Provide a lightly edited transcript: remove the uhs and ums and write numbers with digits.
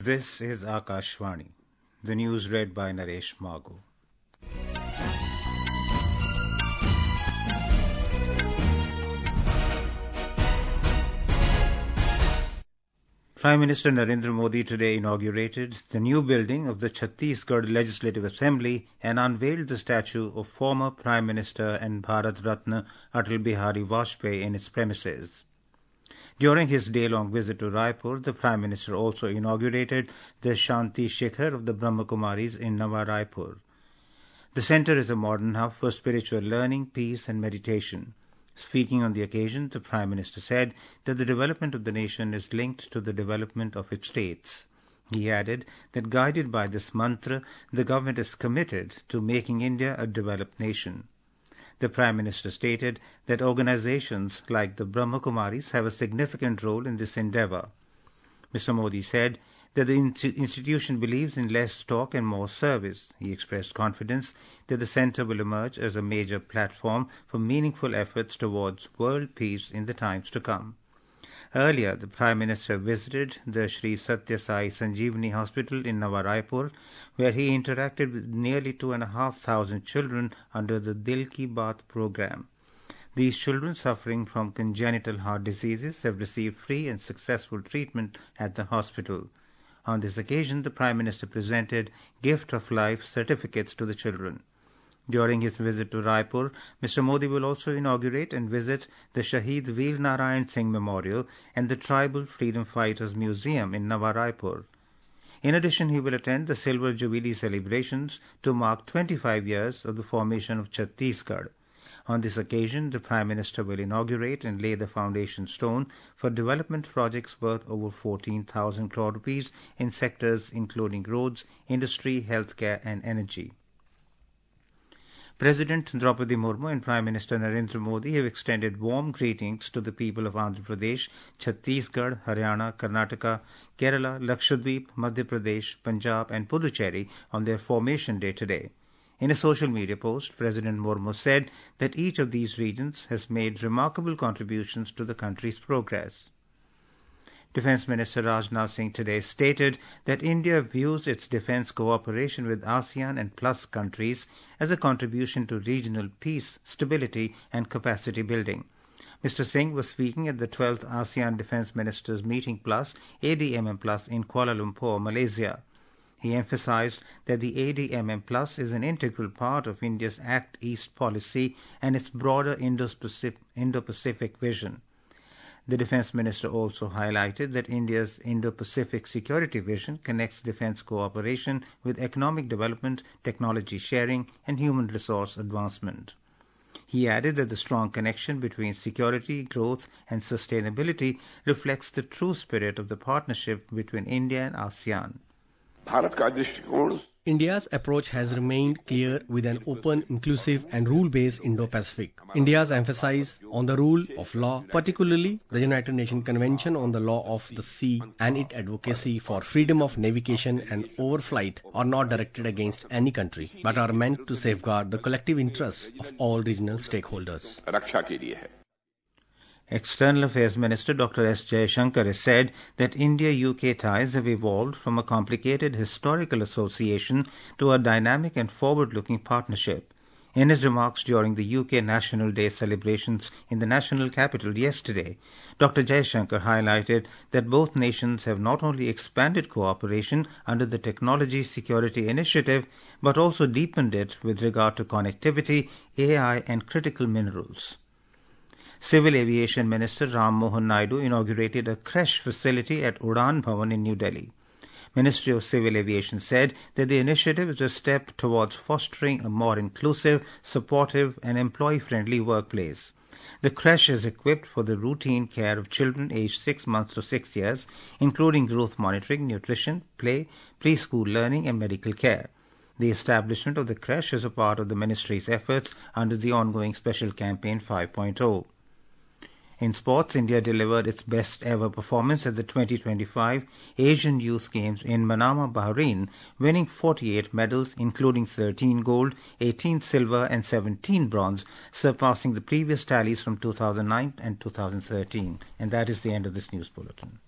This is Akashvani. The news read by Naresh Mago. Prime Minister Narendra Modi today inaugurated the new building of the Chhattisgarh Legislative Assembly and unveiled the statue of former Prime Minister and Bharat Ratna Atal Bihari Vajpayee in its premises. During his day-long visit to Raipur, the Prime Minister also inaugurated the Shanti Shikhar of the Brahma Kumaris in Nava Raipur. The centre is a modern hub for spiritual learning, peace and meditation. Speaking on the occasion, the Prime Minister said that the development of the nation is linked to the development of its states. He added that guided by this mantra, the government is committed to making India a developed nation. The Prime Minister stated that organizations like the Brahma Kumaris have a significant role in this endeavor. Mr. Modi said that the institution believes in less talk and more service. He expressed confidence that the centre will emerge as a major platform for meaningful efforts towards world peace in the times to come. Earlier, the Prime Minister visited the Sri Satya Sai Sanjeevani Hospital in Nava Raipur, where he interacted with nearly 2,500 children under the Dil Ki Baat program. These children suffering from congenital heart diseases have received free and successful treatment at the hospital. On this occasion, the Prime Minister presented Gift of Life certificates to the children. During his visit to Raipur, Mr. Modi will also inaugurate and visit the Shaheed Veer Narayan Singh Memorial and the Tribal Freedom Fighters Museum in Nava Raipur. In addition, he will attend the Silver Jubilee celebrations to mark 25 years of the formation of Chhattisgarh. On this occasion, the Prime Minister will inaugurate and lay the foundation stone for development projects worth over 14,000 crore rupees in sectors including roads, industry, healthcare and energy. President Draupadi Murmu and Prime Minister Narendra Modi have extended warm greetings to the people of Andhra Pradesh, Chhattisgarh, Haryana, Karnataka, Kerala, Lakshadweep, Madhya Pradesh, Punjab and Puducherry on their formation day today. In a social media post, President Murmu said that each of these regions has made remarkable contributions to the country's progress. Defence Minister Rajnath Singh today stated that India views its defence cooperation with ASEAN and Plus countries as a contribution to regional peace, stability and capacity building. Mr. Singh was speaking at the 12th ASEAN Defence Ministers Meeting Plus, ADMM Plus in Kuala Lumpur, Malaysia. He emphasized that the ADMM Plus is an integral part of India's Act East policy and its broader Indo-Pacific vision. The Defence Minister also highlighted that India's Indo-Pacific security vision connects defence cooperation with economic development, technology sharing and human resource advancement. He added that the strong connection between security, growth and sustainability reflects the true spirit of the partnership between India and ASEAN. India's approach has remained clear with an open, inclusive and rule-based Indo-Pacific. India's emphasis on the rule of law, particularly the United Nations Convention on the Law of the Sea and its advocacy for freedom of navigation and overflight are not directed against any country, but are meant to safeguard the collective interests of all regional stakeholders. External Affairs Minister Dr. S. Jaishankar has said that India-UK ties have evolved from a complicated historical association to a dynamic and forward-looking partnership. In his remarks during the UK National Day celebrations in the national capital yesterday, Dr. Jaishankar highlighted that both nations have not only expanded cooperation under the Technology Security Initiative, but also deepened it with regard to connectivity, AI and critical minerals. Civil Aviation Minister Ram Mohan Naidu inaugurated a creche facility at Udan Bhavan in New Delhi. Ministry of Civil Aviation said that the initiative is a step towards fostering a more inclusive, supportive and employee-friendly workplace. The creche is equipped for the routine care of children aged 6 months to 6 years, including growth monitoring, nutrition, play, preschool learning and medical care. The establishment of the creche is a part of the ministry's efforts under the ongoing Special Campaign 5.0. In sports, India delivered its best ever performance at the 2025 Asian Youth Games in Manama, Bahrain, winning 48 medals, including 13 gold, 18 silver and 17 bronze, surpassing the previous tallies from 2009 and 2013. And that is the end of this news bulletin.